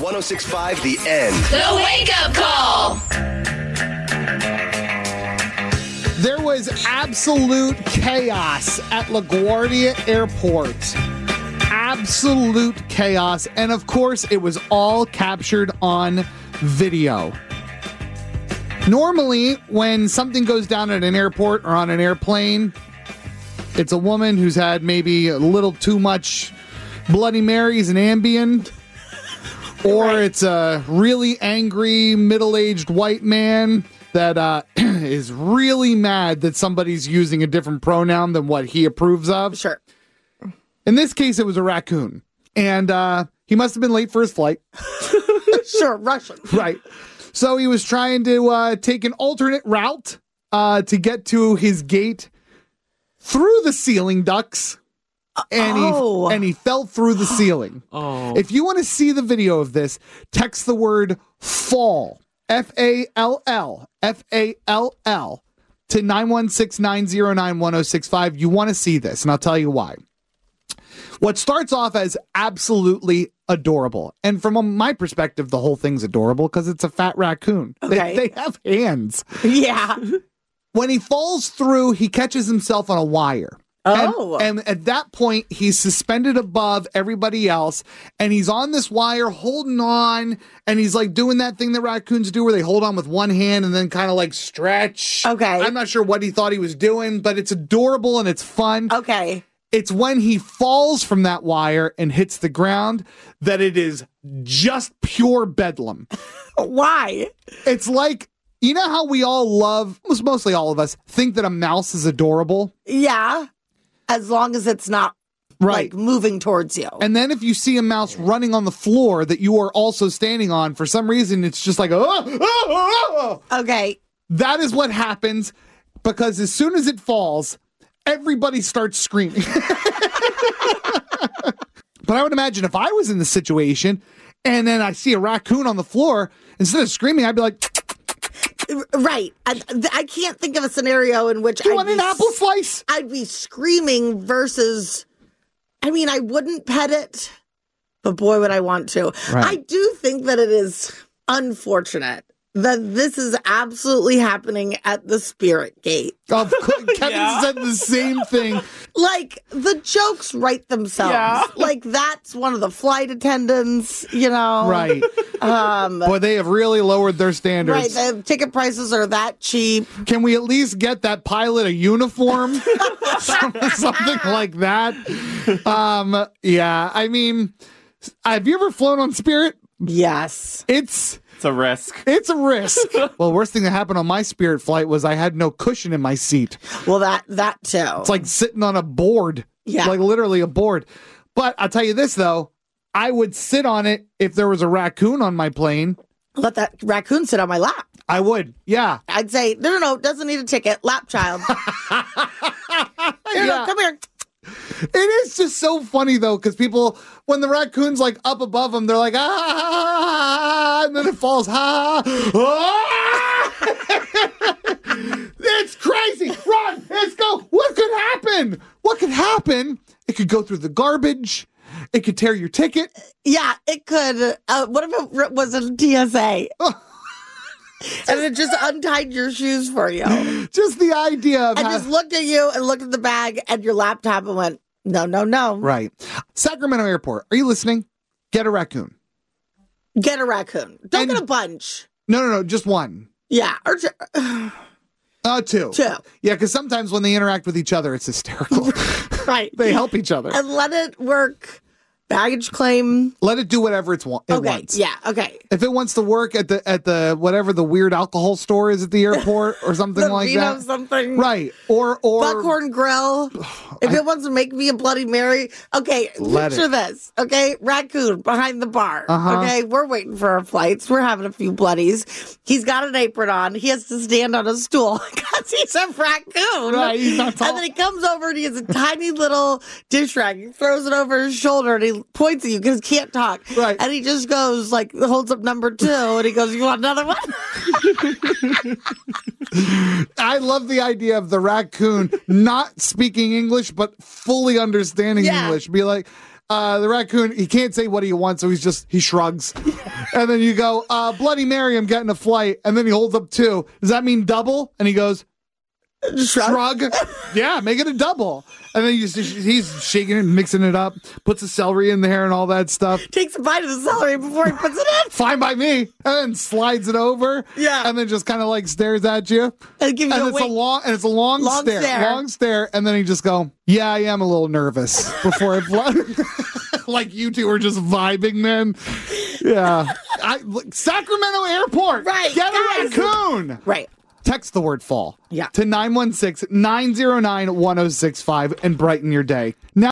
106.5 The End. The Wake Up Call. There was absolute chaos at LaGuardia Airport. Absolute chaos. And of course, it was all captured on video. Normally, when something goes down at an airport or on an airplane, it's a woman who's had maybe a little too much Bloody Marys and Ambien. Or it's a really angry, middle-aged white man that is really mad that somebody's using a different pronoun than what he approves of. Sure. In this case, it was a raccoon. And he must have been late for his flight. Sure, Russian. Right. So he was trying to take an alternate route to get to his gate through the ceiling ducts. And he fell through the ceiling. Oh. If you want to see the video of this, text the word fall. F-A-L-L. F-A-L-L to 916-909-1065. You want to see this, and I'll tell you why. What starts off as absolutely adorable, and from my perspective, the whole thing's adorable because it's a fat raccoon. Okay. They have hands. Yeah. When he falls through, he catches himself on a wire. Oh. And at that point, he's suspended above everybody else, and he's on this wire holding on, and he's like doing that thing that raccoons do where they hold on with one hand and then kind of like stretch. Okay. I'm not sure what he thought he was doing, but it's adorable and it's fun. Okay. It's when he falls from that wire and hits the ground that it is just pure bedlam. Why? It's like, you know how we all love, mostly all of us, think that a mouse is adorable? Yeah. As long as it's not Right. like moving towards you. And then if you see a mouse running on the floor that you are also standing on, for some reason, it's just like, Okay. That is what happens because as soon as it falls, everybody starts screaming. But I would imagine if I was in the situation and then I see a raccoon on the floor, instead of screaming, I'd be like, Right. I can't think of a scenario in which do you want an apple slice? I'd be screaming versus, I mean, I wouldn't pet it, but boy, would I want to. Right. I do think that it is unfortunate that this is absolutely happening at the Spirit Gate. Of course, Kevin said the same thing. Like, the jokes write themselves. Yeah. Like, that's one of the flight attendants, you know? Right. Boy, they have really lowered their standards. Right, the ticket prices are that cheap. Can we at least get that pilot a uniform? Something like that. Yeah, I mean, have you ever flown on Spirit? Yes. It's a risk. It's a risk. Well, worst thing that happened on my Spirit flight was I had no cushion in my seat. Well, that too. It's like sitting on a board. Yeah. Like literally a board. But I'll tell you this, though. I would sit on it if there was a raccoon on my plane. Let that raccoon sit on my lap. I would. Yeah. I'd say, no, doesn't need a ticket. Lap child. No, come here. It is just so funny, though, because people, when the raccoon's like up above them, they're like, and then it falls, It's crazy. Run. Let's go. What could happen? What could happen? It could go through the garbage. It could tear your ticket. Yeah, it could. What if it was a TSA? And it just untied your shoes for you. Just the idea of And just looked at you and looked at the bag and your laptop and went, no. Right. Sacramento Airport. Are you listening? Get a raccoon. Get a raccoon. Don't And- get a bunch. No. Just one. Yeah. Or Two. Two. Yeah, because sometimes when they interact with each other, it's hysterical. Right. They help each other. And let it work. Baggage claim. Let it do whatever it Okay. wants. Yeah. Okay. If it wants to work at the whatever the weird alcohol store is at the airport or something The like Vino that. something. Right. Or Buckhorn Grill. If it wants to make me a Bloody Mary. Okay. Let Picture it. this. Okay. Raccoon behind the bar. Uh-huh. Okay. We're waiting for our flights. We're having a few bloodies. He's got an apron on. He has to stand on a stool because he's a raccoon. Right, he's not tall. And then he comes over and he has a tiny little dish rag. He throws it over his shoulder and he points at you because he can't talk. Right. And he just goes like, holds up number 2 and he goes, you want another one? I love the idea of the raccoon not speaking English but fully understanding Yeah. English. Be like, the raccoon, he can't say what he wants, so he shrugs. And then you go, Bloody Mary, I'm getting a flight. And then he holds up 2. Does that mean double? And he goes, shrug. Yeah, make it a double. And then he's shaking it and mixing it up, puts the celery in there and all that stuff. Takes a bite of the celery before he puts it in. Fine by me. And then slides it over. Yeah. And then just kind of like stares at you. And give you And a it's wink. a long stare. Long stare. And then he just go, yeah, I am a little nervous before I fly. Like you two are just vibing then. Yeah. Sacramento Airport. Right, Get guys. a raccoon. Right. Text the word fall Yeah. to 916-909-1065 and brighten your day. Now